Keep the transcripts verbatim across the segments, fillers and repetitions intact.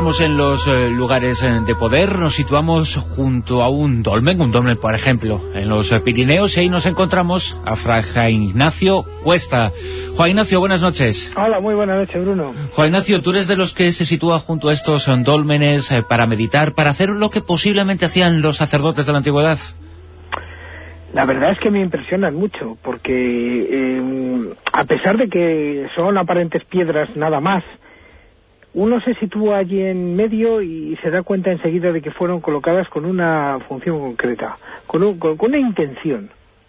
entramos en los eh, lugares eh, de poder, nos situamos junto a un dolmen, un dolmen por ejemplo, en los eh, Pirineos, y ahí nos encontramos a Fray Juan Ignacio Cuesta. Juan Ignacio, buenas noches. Hola, muy buenas noches, Bruno. Juan Ignacio, tú eres de los que se sitúa junto a estos eh, dólmenes eh, para meditar, para hacer lo que posiblemente hacían los sacerdotes de la antigüedad. La verdad es que me impresionan mucho, porque eh, a pesar de que son aparentes piedras nada más, uno se sitúa allí en medio y se da cuenta enseguida de que fueron colocadas con una función concreta, con, un, con, con una intención.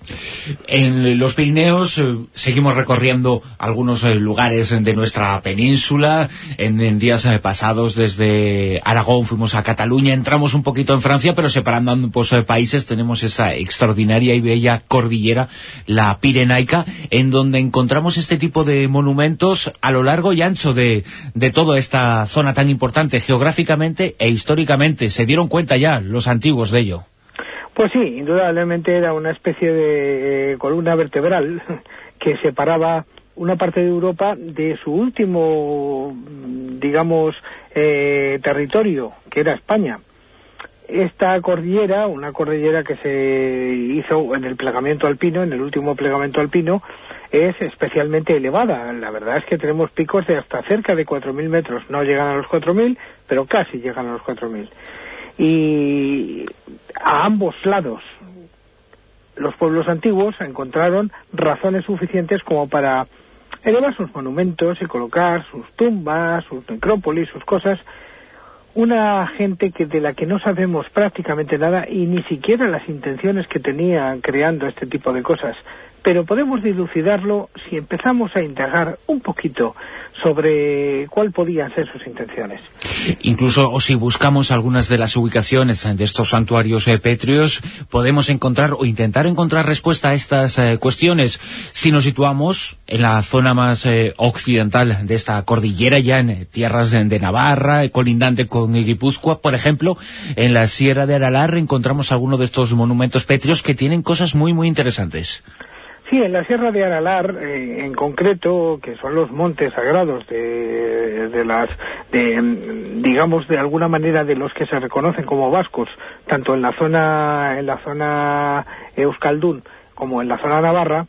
En los Pirineos eh, seguimos recorriendo algunos eh, lugares de nuestra península. En, en días eh, pasados desde Aragón fuimos a Cataluña, entramos un poquito en Francia, pero separando ambos eh, países tenemos esa extraordinaria y bella cordillera, la Pirenaica, en donde encontramos este tipo de monumentos a lo largo y ancho de, de toda esta zona tan importante geográficamente e históricamente. ¿Se dieron cuenta ya los antiguos de ello? Pues sí, indudablemente era una especie de eh, columna vertebral que separaba una parte de Europa de su último, digamos, eh, territorio, que era España. Esta cordillera, una cordillera que se hizo en el plegamiento alpino, en el último plegamiento alpino, es especialmente elevada. La verdad es que tenemos picos de hasta cerca de cuatro mil metros. No llegan a los cuatro mil, pero casi llegan a los cuatro mil. Y a ambos lados los pueblos antiguos encontraron razones suficientes como para elevar sus monumentos y colocar sus tumbas, sus necrópolis, sus cosas. Una gente que de la que no sabemos prácticamente nada y ni siquiera las intenciones que tenían creando este tipo de cosas, pero podemos dilucidarlo si empezamos a indagar un poquito sobre cuál podían ser sus intenciones. Incluso si buscamos algunas de las ubicaciones de estos santuarios eh, pétreos, podemos encontrar o intentar encontrar respuesta a estas eh, cuestiones. Si nos situamos en la zona más eh, occidental de esta cordillera, ya en eh, tierras de, de Navarra, eh, colindante con Guipúzcoa, por ejemplo, en la Sierra de Aralar encontramos algunos de estos monumentos pétreos que tienen cosas muy muy interesantes. Sí, en la Sierra de Aralar, eh, en concreto, que son los montes sagrados de, de las, de, digamos, de alguna manera de los que se reconocen como vascos, tanto en la zona, en la zona Euskaldun como en la zona Navarra,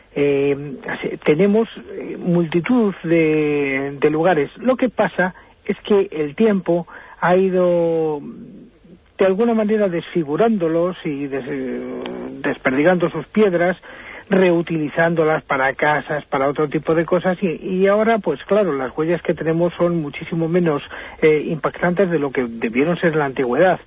eh, tenemos multitud de, de lugares. Lo que pasa es que el tiempo ha ido de alguna manera desfigurándolos y des, desperdigando sus piedras, reutilizándolas para casas, para otro tipo de cosas, y, y ahora, pues claro, las huellas que tenemos son muchísimo menos eh, impactantes de lo que debieron ser en la antigüedad.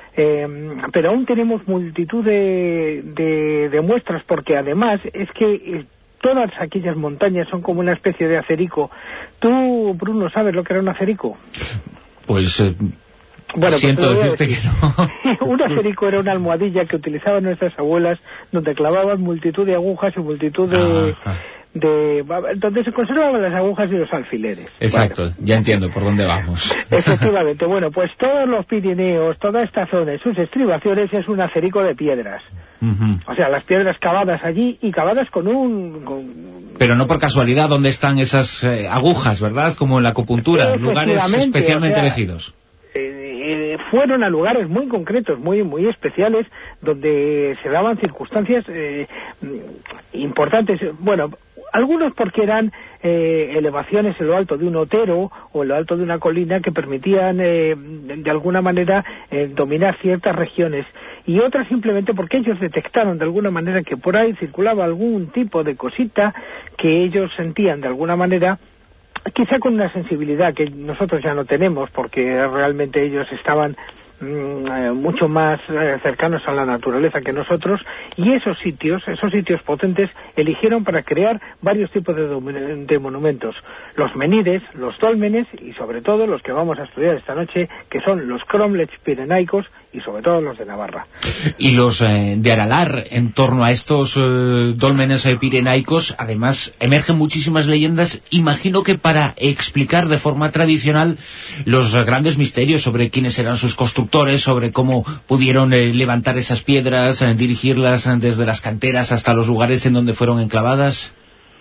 Eh, pero aún tenemos multitud de, de, de muestras, porque además es que eh, todas aquellas montañas son como una especie de acerico. ¿Tú, Bruno, sabes lo que era un acerico? Pues... Eh... Bueno, siento pues, decirte que no. Un acerico era una almohadilla que utilizaban nuestras abuelas, donde clavaban multitud de agujas y multitud de... Ajá. de donde se conservaban las agujas y los alfileres. Exacto, Bueno. Ya entiendo por dónde vamos. Efectivamente, bueno, pues todos los Pirineos, toda esta zona y sus estribaciones es un acerico de piedras. Uh-huh. O sea, las piedras cavadas allí y cavadas con un... Con... Pero no por casualidad, ¿dónde están esas eh, agujas, verdad? Como en la acupuntura, lugares especialmente o sea, elegidos. Eh, fueron a lugares muy concretos, muy muy especiales, donde se daban circunstancias eh, importantes. Bueno, algunos porque eran eh, elevaciones en lo alto de un otero o en lo alto de una colina que permitían eh, de alguna manera eh, dominar ciertas regiones, y otras simplemente porque ellos detectaron de alguna manera que por ahí circulaba algún tipo de cosita que ellos sentían de alguna manera, quizá con una sensibilidad que nosotros ya no tenemos, porque realmente ellos estaban mm, mucho más eh, cercanos a la naturaleza que nosotros, y esos sitios, esos sitios potentes, eligieron para crear varios tipos de, de monumentos. Los menides, los dólmenes, y sobre todo los que vamos a estudiar esta noche, que son los cromlechs pirenaicos, y sobre todo los de Navarra. Y los eh, de Aralar, en torno a estos eh, dólmenes eh, pirenaicos, además emergen muchísimas leyendas, imagino que para explicar de forma tradicional los eh, grandes misterios sobre quiénes eran sus constructores, sobre cómo pudieron eh, levantar esas piedras, eh, dirigirlas eh, desde las canteras hasta los lugares en donde fueron enclavadas.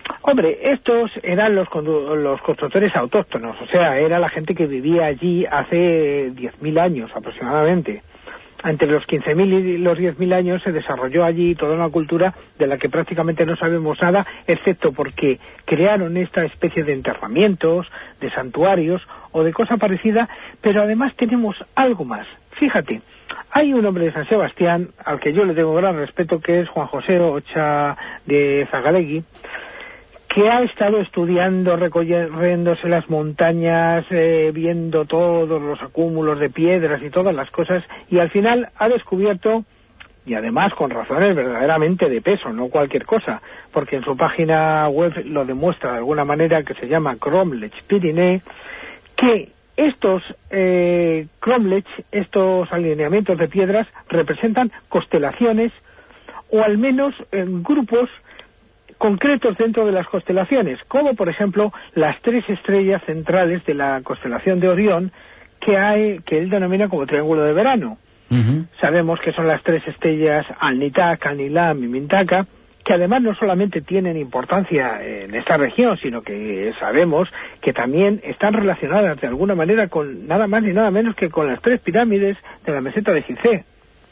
Hombre, estos eran los, los constructores autóctonos, o sea, era la gente que vivía allí hace diez mil años aproximadamente. Entre los quince mil y los diez mil años se desarrolló allí toda una cultura de la que prácticamente no sabemos nada, excepto porque crearon esta especie de enterramientos, de santuarios o de cosa parecida, pero además tenemos algo más. Fíjate, hay un hombre de San Sebastián, al que yo le tengo gran respeto, que es Juan José Ocha de Zagalegui, que ha estado estudiando, recorriéndose las montañas, eh, viendo todos los acúmulos de piedras y todas las cosas, y al final ha descubierto, y además con razones verdaderamente de peso, no cualquier cosa, porque en su página web lo demuestra de alguna manera, que se llama Cromlech Pyrénées, que estos eh, Cromlech, estos alineamientos de piedras, representan constelaciones, o al menos eh, grupos concretos dentro de las constelaciones, como por ejemplo las tres estrellas centrales de la constelación de Orión, que hay, que él denomina como triángulo de verano. Uh-huh. Sabemos que son las tres estrellas Alnitak, Alnilam y Mintaka, que además no solamente tienen importancia en esta región, sino que sabemos que también están relacionadas de alguna manera con nada más ni nada menos que con las tres pirámides de la meseta de Gizeh.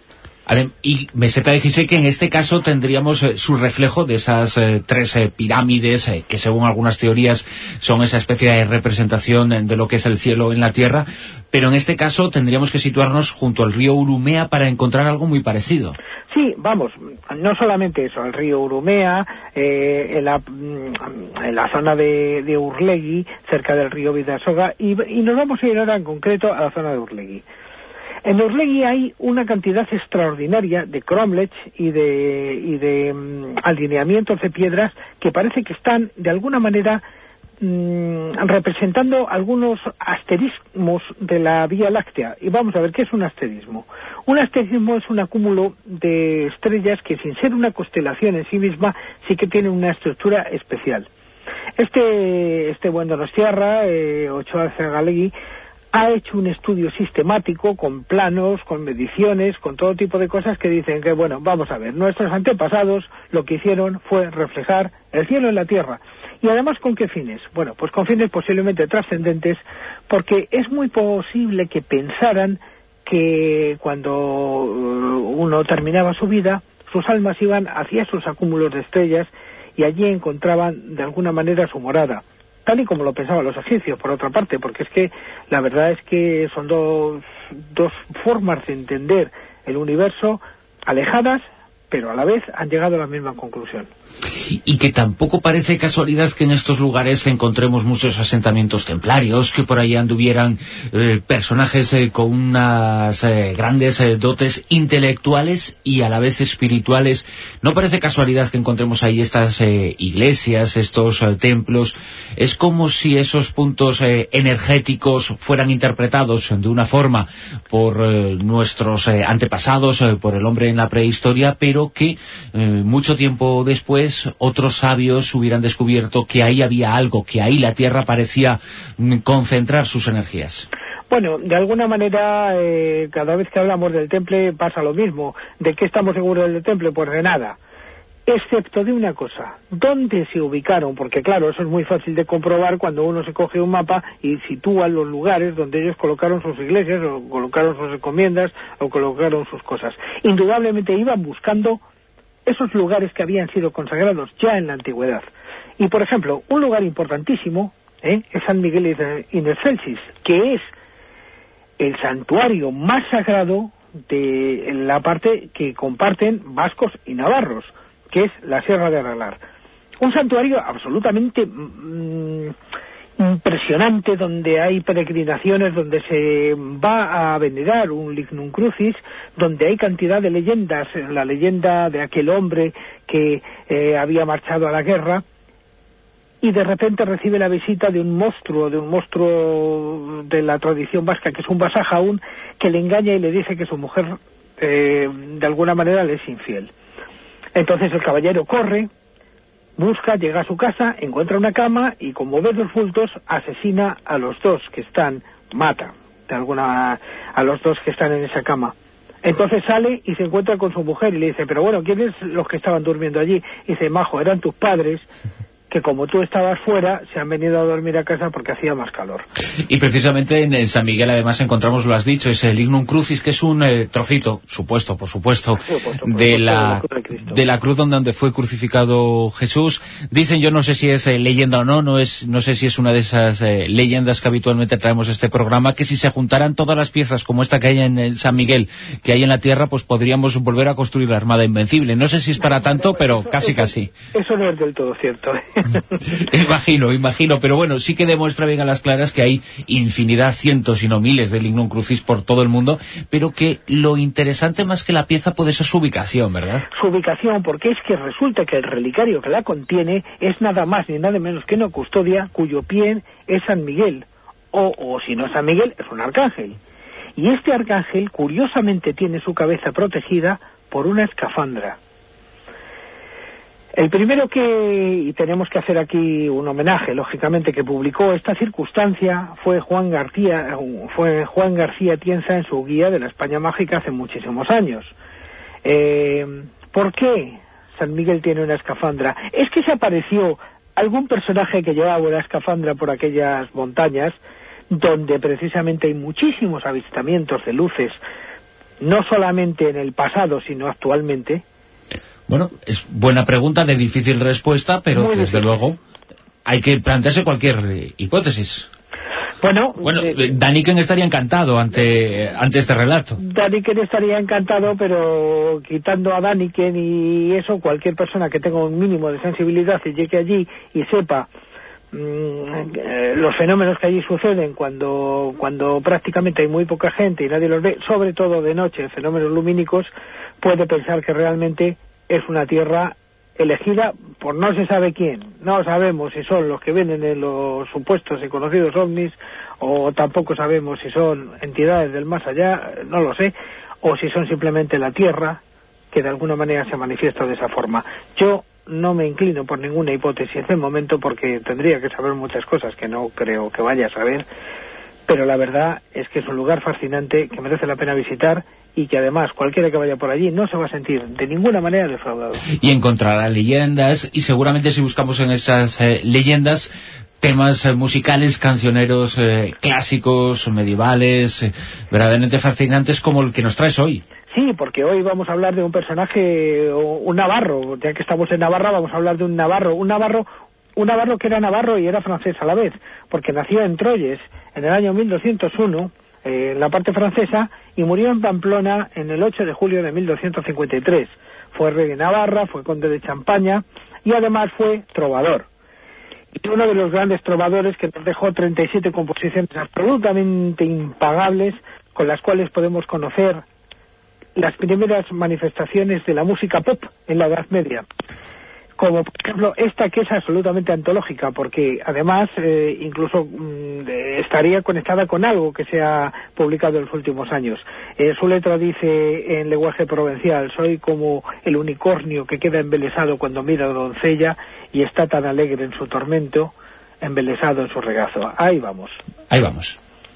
Y meseta de Gizeh, que en este caso tendríamos eh, su reflejo de esas eh, tres eh, pirámides, eh, que según algunas teorías son esa especie de representación de lo que es el cielo en la tierra, pero en este caso tendríamos que situarnos junto al río Urumea para encontrar algo muy parecido. Sí, vamos, no solamente eso, el río Urumea, eh, en, la, en la zona de, de Urlegui, cerca del río Bidasoa, y, y nos vamos a ir ahora en concreto a la zona de Urlegui. En Urlegui hay una cantidad extraordinaria de cromlech y de, y de um, alineamientos de piedras que parece que están de alguna manera um, representando algunos asterismos de la Vía Láctea. Y vamos a ver, ¿qué es un asterismo? Un asterismo es un acúmulo de estrellas que, sin ser una constelación en sí misma, sí que tienen una estructura especial. Este, este buen donostiarra, eh, Ochoa Zagalegui, ha hecho un estudio sistemático con planos, con mediciones, con todo tipo de cosas que dicen que, bueno, vamos a ver, nuestros antepasados lo que hicieron fue reflejar el cielo en la tierra. Y además, ¿con qué fines? Bueno, pues con fines posiblemente trascendentes, porque es muy posible que pensaran que cuando uno terminaba su vida, sus almas iban hacia esos acúmulos de estrellas y allí encontraban de alguna manera su morada. Tal y como lo pensaban los egipcios, por otra parte, porque es que la verdad es que son dos, dos formas de entender el universo alejadas, pero a la vez han llegado a la misma conclusión. Y que tampoco parece casualidad que en estos lugares encontremos muchos asentamientos templarios, que por ahí anduvieran eh, personajes eh, con unas eh, grandes eh, dotes intelectuales y a la vez espirituales. No parece casualidad que encontremos ahí estas eh, iglesias, estos eh, templos. Es como si esos puntos eh, energéticos fueran interpretados de una forma por eh, nuestros eh, antepasados, eh, por el hombre en la prehistoria, pero que eh, mucho tiempo después otros sabios hubieran descubierto que ahí había algo, que ahí la Tierra parecía mm, concentrar sus energías. Bueno, de alguna manera, eh, cada vez que hablamos del temple pasa lo mismo. ¿De qué estamos seguros del temple? Pues de nada. Excepto de una cosa, ¿dónde se ubicaron? Porque claro, eso es muy fácil de comprobar cuando uno se coge un mapa y sitúa los lugares donde ellos colocaron sus iglesias, o colocaron sus encomiendas, o colocaron sus cosas. Indudablemente iban buscando esos lugares que habían sido consagrados ya en la antigüedad. Y por ejemplo, un lugar importantísimo ¿eh? es San Miguel in Excelsis, que es el santuario más sagrado de la parte que comparten vascos y navarros, que es la Sierra de Aralar. Un santuario absolutamente mmm, impresionante, donde hay peregrinaciones, donde se va a venerar un lignum crucis, donde hay cantidad de leyendas, la leyenda de aquel hombre que eh, había marchado a la guerra y de repente recibe la visita de un monstruo, de un monstruo de la tradición vasca, que es un Basajaún, que le engaña y le dice que su mujer eh, de alguna manera le es infiel. Entonces el caballero corre, busca, llega a su casa, encuentra una cama y, como ve los bultos, asesina a los dos que están, mata de alguna a los dos que están en esa cama. Entonces sale y se encuentra con su mujer y le dice, pero bueno, ¿quiénes los que estaban durmiendo allí? Y dice, majo, eran tus padres que como tú estabas fuera, se han venido a dormir a casa porque hacía más calor. Y precisamente en San Miguel además encontramos, lo has dicho, ese Lignum Crucis, que es un eh, trocito, supuesto, por supuesto, por supuesto por de, la, de, la cruz de la cruz donde fue crucificado Jesús. Dicen, yo no sé si es eh, leyenda o no, no es no sé si es una de esas eh, leyendas que habitualmente traemos a este programa, que si se juntaran todas las piezas como esta que hay en el San Miguel, que hay en la tierra, pues podríamos volver a construir la Armada Invencible. No sé si es para tanto, pero eso, casi eso, casi. Eso no es del todo cierto. Imagino, imagino, pero bueno, sí que demuestra bien a las claras que hay infinidad, cientos y no miles de Lignum Crucis por todo el mundo, pero que lo interesante más que la pieza puede ser su ubicación, ¿verdad? Su ubicación, porque es que resulta que el relicario que la contiene es nada más ni nada menos que una custodia cuyo pie es San Miguel, o, o si no es San Miguel, es un arcángel. Y este arcángel, curiosamente, tiene su cabeza protegida por una escafandra. El primero que, y tenemos que hacer aquí un homenaje, lógicamente, que publicó esta circunstancia fue Juan García, fue Juan García Tienza en su guía de la España Mágica hace muchísimos años. Eh, ¿Por qué San Miguel tiene una escafandra? Es que se apareció algún personaje que llevaba una escafandra por aquellas montañas, donde precisamente hay muchísimos avistamientos de luces, no solamente en el pasado, sino actualmente. Bueno, es buena pregunta, de difícil respuesta, pero Muy desde difícil. luego hay que plantearse cualquier eh, hipótesis. Bueno, bueno eh, Daniken estaría encantado ante, ante este relato. Daniken estaría encantado, pero quitando a Daniken y eso, cualquier persona que tenga un mínimo de sensibilidad y llegue allí y sepa mmm, eh, los fenómenos que allí suceden cuando, cuando prácticamente hay muy poca gente y nadie los ve, sobre todo de noche, fenómenos lumínicos, puede pensar que realmente es una tierra elegida por no se sabe quién. No sabemos si son los que vienen en los supuestos y conocidos ovnis, o tampoco sabemos si son entidades del más allá, no lo sé, o si son simplemente la tierra que de alguna manera se manifiesta de esa forma. Yo no me inclino por ninguna hipótesis de momento porque tendría que saber muchas cosas que no creo que vaya a saber, pero la verdad es que es un lugar fascinante que merece la pena visitar y que además cualquiera que vaya por allí no se va a sentir de ninguna manera defraudado. Y encontrará leyendas, y seguramente si buscamos en esas eh, leyendas temas eh, musicales, cancioneros eh, clásicos, medievales, eh, verdaderamente fascinantes como el que nos traes hoy. Sí, porque hoy vamos a hablar de un personaje, un navarro, ya que estamos en Navarra vamos a hablar de un navarro, un navarro, un navarro que era navarro y era francés a la vez, porque nació en Troyes en el año mil doscientos uno, eh, en la parte francesa, y murió en Pamplona en el ocho de julio de mil doscientos cincuenta y tres. Fue rey de Navarra, fue conde de Champaña y además fue trovador. Y uno de los grandes trovadores que nos dejó treinta y siete composiciones absolutamente impagables con las cuales podemos conocer las primeras manifestaciones de la música pop en la Edad Media. Como por ejemplo esta, que es absolutamente antológica, porque además eh, incluso mmm, estaría conectada con algo que se ha publicado en los últimos años. Eh, su letra dice en lenguaje provincial: soy como el unicornio que queda embelesado cuando mira a la doncella y está tan alegre en su tormento, embelesado en su regazo. Ahí vamos. Ahí vamos.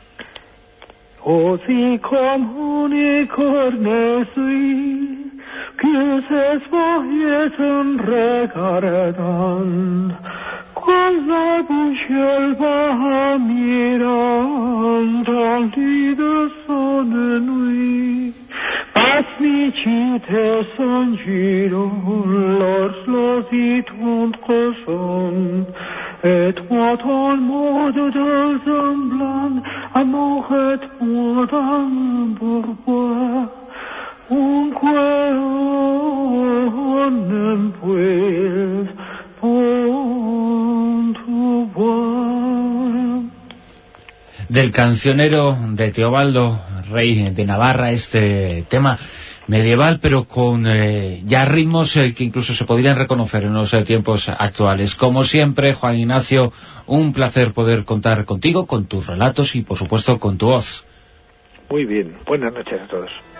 Così come un unicornio sui che se sfoglietano regaredan, con la bouche va mirando l'ide sonne nuit. Pasmicite son giro, lors losit und cochon, et moi ton mode de semblant, amour et moi d'un bourgeois, un on pues pon tu bois. Del cancionero de Teobaldo, rey de Navarra, este tema medieval, pero con eh, ya ritmos eh, que incluso se podrían reconocer en los eh, tiempos actuales. Como siempre, Juan Ignacio, un placer poder contar contigo, con tus relatos y por supuesto con tu voz. Muy bien, buenas noches a todos.